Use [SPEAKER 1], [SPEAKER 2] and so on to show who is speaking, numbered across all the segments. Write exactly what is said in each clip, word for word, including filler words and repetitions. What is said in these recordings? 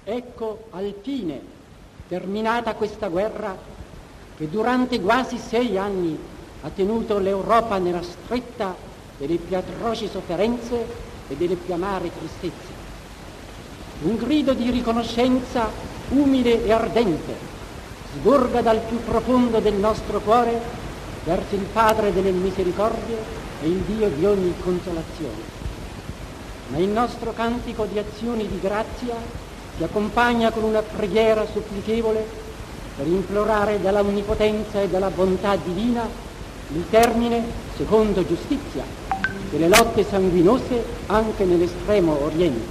[SPEAKER 1] Ecco al fine, terminata questa guerra, che durante quasi sei anni ha tenuto l'Europa nella stretta delle più atroci sofferenze e delle più amare tristezze. Un grido di riconoscenza umile e ardente sgorga dal più profondo del nostro cuore verso il Padre delle misericordie e il Dio di ogni consolazione. Ma il nostro cantico di azioni di grazia si accompagna con una preghiera supplichevole per implorare dalla onnipotenza e dalla bontà divina il termine, secondo giustizia, delle lotte sanguinose anche nell'estremo oriente.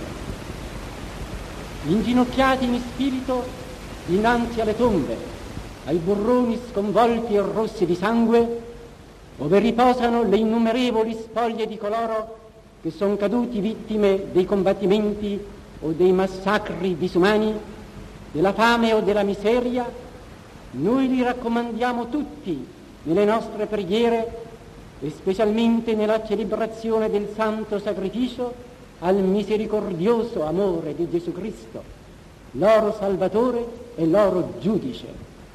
[SPEAKER 1] Inginocchiati in spirito dinanzi alle tombe, ai burroni sconvolti e rossi di sangue, dove riposano le innumerevoli spoglie di coloro che sono caduti vittime dei combattimenti o dei massacri disumani, della fame o della miseria, noi li raccomandiamo tutti nelle nostre preghiere e specialmente nella celebrazione del santo sacrificio al misericordioso amore di Gesù Cristo, loro Salvatore e loro Giudice.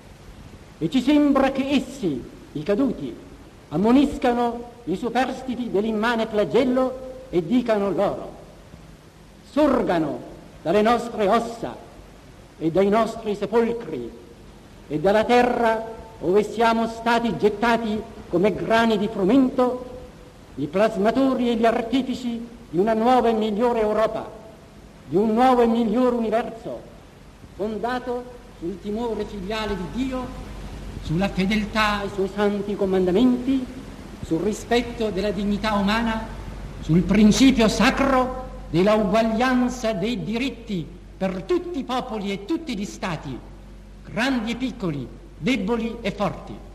[SPEAKER 1] E ci sembra che essi, i caduti, ammoniscano i superstiti dell'immane flagello e dicano loro: sorgano dalle nostre ossa e dai nostri sepolcri e dalla terra dove siamo stati gettati come grani di frumento i plasmatori e gli artefici di una nuova e migliore Europa, di un nuovo e migliore universo, fondato sul timore filiale di Dio, sulla fedeltà ai suoi santi comandamenti, sul rispetto della dignità umana, sul principio sacro della uguaglianza dei diritti per tutti i popoli e tutti gli stati, grandi e piccoli, deboli e forti.